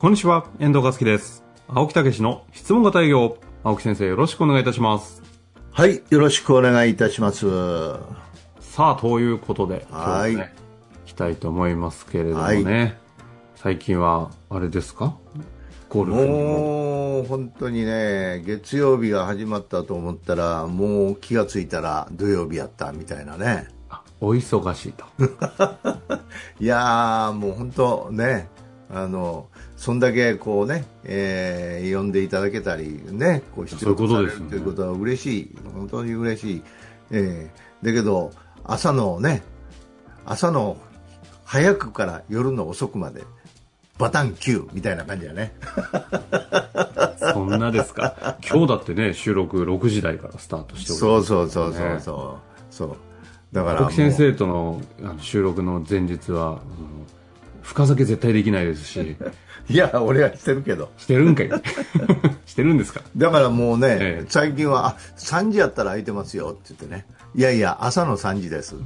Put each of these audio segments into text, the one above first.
こんにちは、遠藤和樹です。青木武の質問型営業。青木先生、よろしくお願いいたします。 はい、よろしくお願いいたします。 さあ、ということで、今日はね、いきたいと思いますけれどもね、最近は、あれですか？ゴルフにもう、本当にね、月曜日が始まったと思ったら、もう気がついたら土曜日やったみたいなね。 お忙しいと。 いやー、もう本当ね、そんだけこうね、呼んでいただけたりね、こう必要とされるということは嬉しい、本当に嬉しい。だけど朝の早くから夜の遅くまでバタン9みたいな感じだね。 そんなですか。今日だってね、収録6時台からスタートしております、ね。 そうだから青木先生との収録の前日は深酒絶対できないですし。 いや、俺はしてるけど。 してるんかい。してるんですか。 だからもうね、最近は3時やったら空いてますよって言ってね、いやいや朝の3時です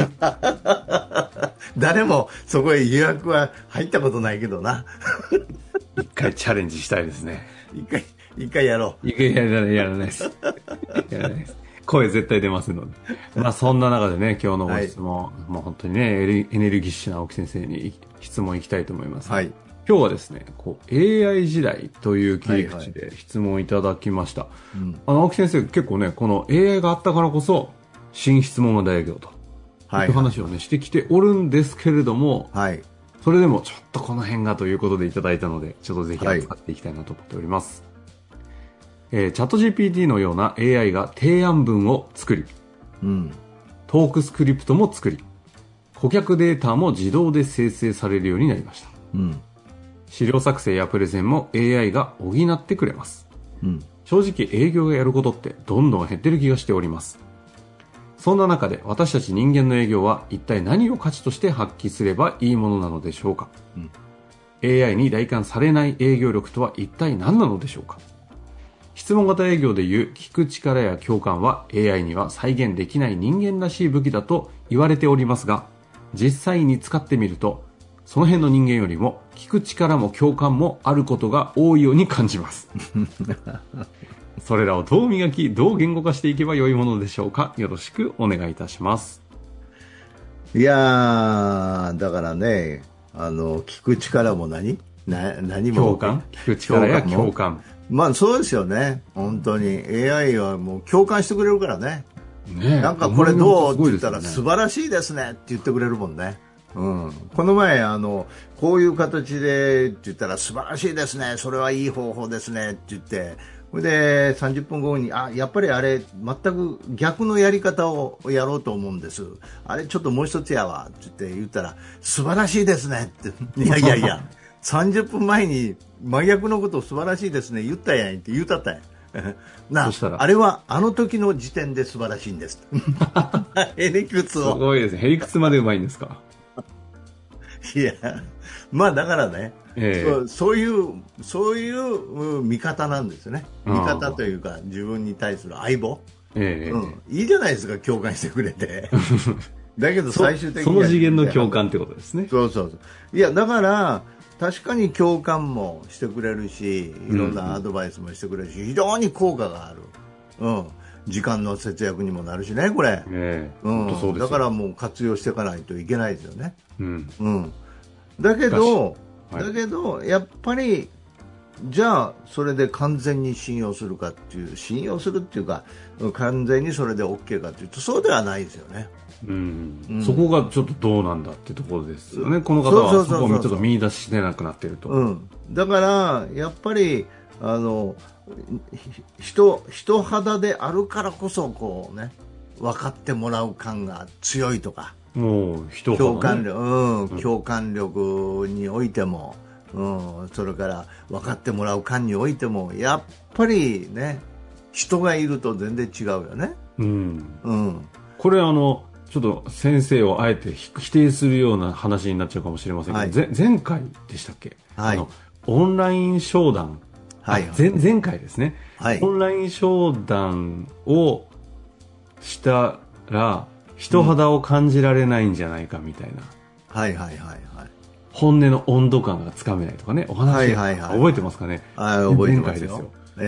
誰もそこへ予約は入ったことないけどな。 一回チャレンジしたいですね。 一回やろう。 やらないです。やらないです。声絶対出ますので。まあそんな中でね、今日のご質問、もう本当にね、エネルギッシュな青木先生に質問いきたいと思います。はい。今日はですね、AI 時代という切り口で質問いただきました。青木先生、結構ね、この AI があったからこそ、新質問型営業という話をね、してきておるんですけれども、それでもちょっとこの辺がということでいただいたので、ちょっとぜひ扱っていきたいなと思っております。チャット GPT のような AI が提案文を作り、トークスクリプトも作り、顧客データも自動で生成されるようになりました。資料作成やプレゼンも AI が補ってくれます。正直営業がやることってどんどん減ってる気がしております。そんな中で私たち人間の営業は一体何を価値として発揮すればいいものなのでしょうか。AI に代替されない営業力とは一体何なのでしょうか。質問型営業でいう聞く力や共感は AI には再現できない人間らしい武器だと言われておりますが、実際に使ってみるとその辺の人間よりも聞く力も共感もあることが多いように感じますそれらをどう磨き、どう言語化していけばよいものでしょうか。よろしくお願いいたします。 いやー、だからね、聞く力も何も共感、聞く力や共感、 まあそうですよね。本当に AI はもう共感してくれるからね。なんかこれどうって言ったら素晴らしいですねって言ってくれるもんね。この前こういう形でって言ったら素晴らしいですね、それはいい方法ですねって言って、それで30分後にやっぱりあれ全く逆のやり方をやろうと思うんです、あれちょっともう一つやわって言ったら素晴らしいですねっていや30分前に真逆のことを素晴らしいですね言ったやんって言うたったやんあれはあの時の時点で素晴らしいんですへりくつをすごいですね。へりくつまでうまいんですか。 いや、まあだからね、そういう見方なんですね。見方というか自分に対する相棒、いいじゃないですか、共感してくれてだけど最終的にその次元の共感ってことですね。 いやだから確かに共感もしてくれるし、いろんなアドバイスもしてくれるし、非常に効果がある、時間の節約にもなるしね、これ、だからもう活用していかないといけないですよね。だけどやっぱりじゃあそれで完全に信用するかっていう、信用するっていうか完全にそれで OK かっていうとそうではないですよね。 そこがちょっとどうなんだってところですよね。この方はそこをちょっと見出してなくなっていると。 だからやっぱり人肌であるからこそこうね、分かってもらう感が強いとか、共感力においても、それから分かってもらう感においてもやっぱりね、人がいると全然違うよね。 これちょっと先生をあえて否定するような話になっちゃうかもしれませんけど、前回でしたっけ、オンライン商談、前回ですね、オンライン商談をしたら人肌を感じられないんじゃないかみたいな、 本音の温度感がつかめないとかね、お話、覚えてますかね。 覚えてますよ。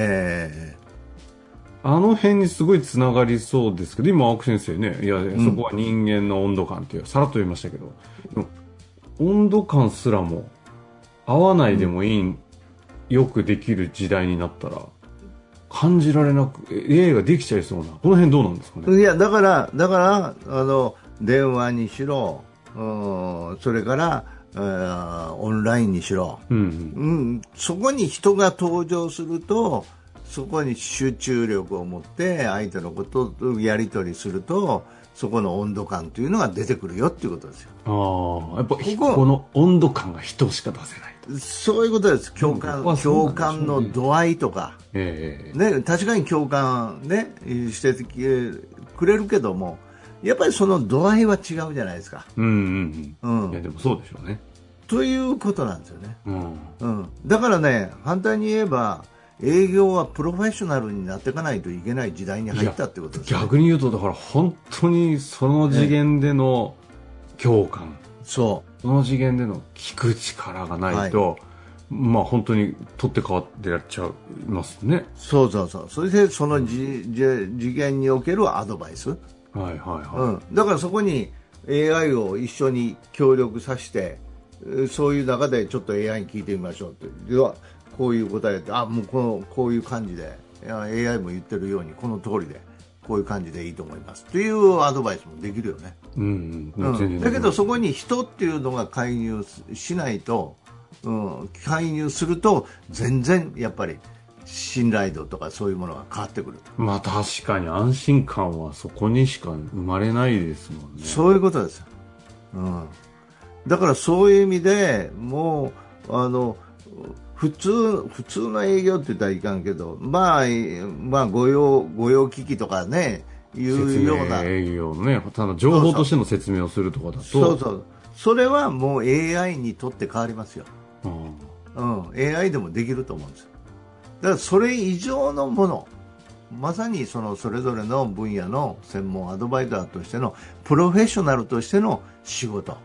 あの辺にすごいつながりそうですけど、今青木先生ね、いや、そこは人間の温度感っていうさらっと言いましたけど、温度感すらも合わないでもいい、よくできる時代になったら感じられなく AI ができちゃいそうな、この辺どうなんですかね。 いや、だから電話にしろ、それからオンラインにしろ、そこに人が登場すると、そこに集中力を持って相手のこととやり取りすると、そこの温度感というのが出てくるよっていうことですよ。 やっぱこの温度感が人しか出せない。 そういうことです。共感の度合いとか、確かに共感、してくれるけども、やっぱりその度合いは違うじゃないですか。 いやでもそうでしょうね。 ということなんですよね。だからね、反対に言えば営業はプロフェッショナルになっていかないといけない時代に入ったってことですね。 逆に言うと、だから本当にその次元での共感、その次元での聞く力がないと、本当に取って変わってやっちゃいますね。 それでその次元におけるアドバイス、だからそこに AI を一緒に協力させて、そういう中でちょっと AI に聞いてみましょうと。ではこういう答えで、もうこういう感じで、AI も言ってるようにこの通りでこういう感じでいいと思いますというアドバイスもできるよね。だけどそこに人っていうのが介入しないと、介入すると全然やっぱり信頼度とかそういうものが変わってくる。 確かに安心感はそこにしか生まれないですもんね。 そういうことですよ。だからそういう意味でもう普通の営業って言ったらいかんけど、御用機器とかね、いうような営業ね、情報としての説明をするとかだと、 それはもう AI にとって変わりますよ。AI でもできると思うんですよ。だからそれ以上のもの、まさにそれぞれの分野の専門アドバイザーとしてのプロフェッショナルとしての仕事。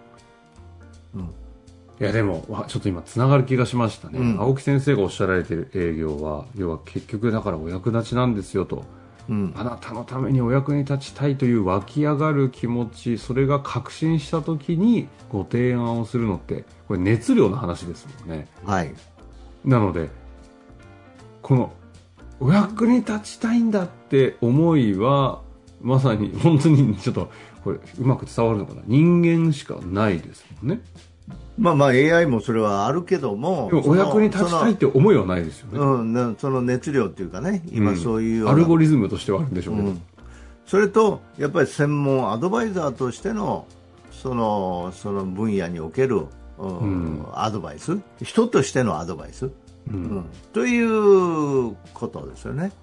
いやでもちょっと今つながる気がしましたね。青木先生がおっしゃられている営業は、要は結局だからお役立ちなんですよと、あなたのためにお役に立ちたいという湧き上がる気持ち、それが確信した時にご提案をするのって、これ熱量の話ですもんね。なのでこのお役に立ちたいんだって思いはまさに本当にちょっとこれうまく伝わるのかな、人間しかないですもんね。 AI もそれはあるけども、 でもお役に立ちたいって思いはないですよね。その熱量っていうかね、今そういうような、 アルゴリズムとしてはあるんでしょうけど、 それとやっぱり専門アドバイザーとしてのその分野における、アドバイス、人としてのアドバイス、ということですよね。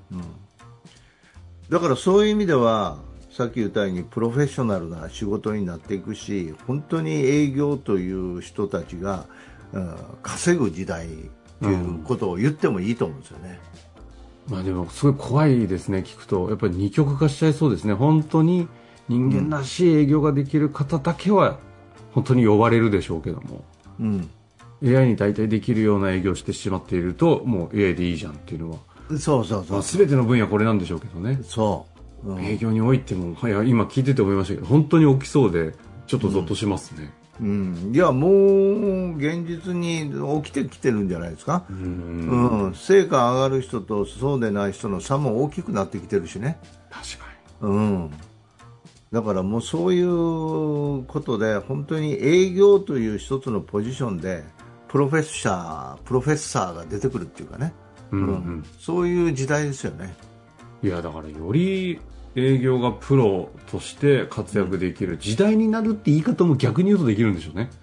だからそういう意味ではさっき言ったようにプロフェッショナルな仕事になっていくし、本当に営業という人たちが、稼ぐ時代ということを言ってもいいと思うんですよね。 でもすごい怖いですね、聞くと。やっぱり二極化しちゃいそうですね。本当に人間らしい営業ができる方だけは本当に呼ばれるでしょうけども、AI に大体できるような営業をしてしまっていると、もう AI でいいじゃんっていうのは、全ての分野これなんでしょうけどね。営業においても、今聞いてて思いましたけど、本当に起きそうでちょっとゾッとしますね。 いやもう現実に起きてきてるんじゃないですか。成果上がる人とそうでない人の差も大きくなってきてるしね。 確かに。 だからもうそういうことで本当に営業という一つのポジションでプロフェッサーが出てくるっていうかね、そういう時代ですよね。 いやだからより営業がプロとして活躍できる時代になるって言い方も逆に言うとできるんでしょうね。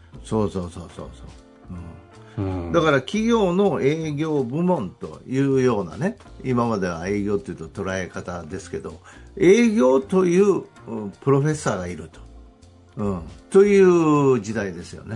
だから企業の営業部門というようなね、今までは営業というと捉え方ですけど、営業というプロフェッサーがいるという時代ですよね。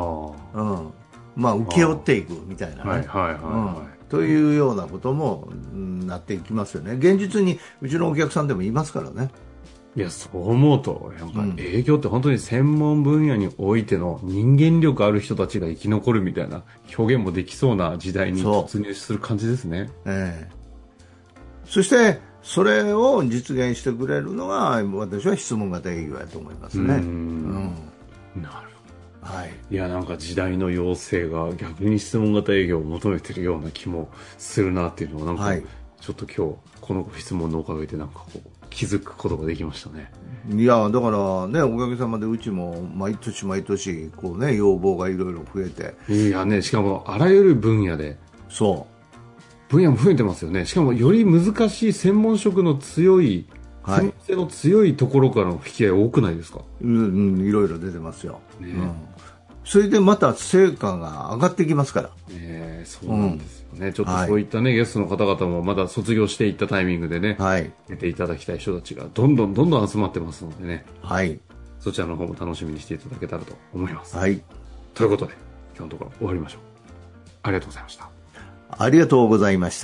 請け負っていくみたいなね、というようなこともなっていきますよね。現実にうちのお客さんでもいますからね。 いや、そう思うと、やっぱ営業って本当に専門分野においての人間力ある人たちが生き残るみたいな表現もできそうな時代に突入する感じですね。 そしてそれを実現してくれるのが私は質問型営業やと思いますね。なるほど。はい、いや、なんか時代の要請が逆に質問型営業を求めてるような気もするなっていうのをなんか、ちょっと今日この質問のおかげでなんかこう気づくことができましたね。 いや、だからね、おかげさまでうちも毎年毎年こうね、要望がいろいろ増えて、 いやね、しかもあらゆる分野で分野も増えてますよね。しかもより難しい専門職の強い、専門性の強いところからの引き合い多くないですか？ いろいろ出てますよ、それでまた成果が上がってきますから。 そうなんですよね。ちょっとそういったね、ゲストの方々もまだ卒業していったタイミングでね、出ていただきたい人たちがどんどん集まってますのでね、そちらの方も楽しみにしていただけたらと思います。ということで今日のところ終わりましょう。ありがとうございました。 ありがとうございました。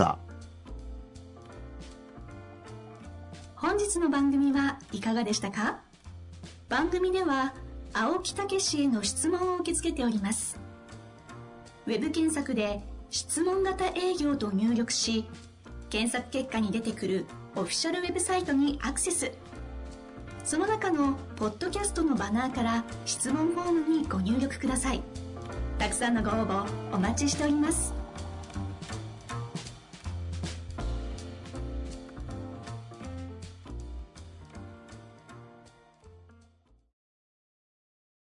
本日の番組はいかがでしたか？番組では青木武氏への質問を受け付けております。ウェブ検索で質問型営業と入力し、検索結果に出てくるオフィシャルウェブサイトにアクセス。その中のポッドキャストのバナーから質問フォームにご入力ください。たくさんのご応募お待ちしております。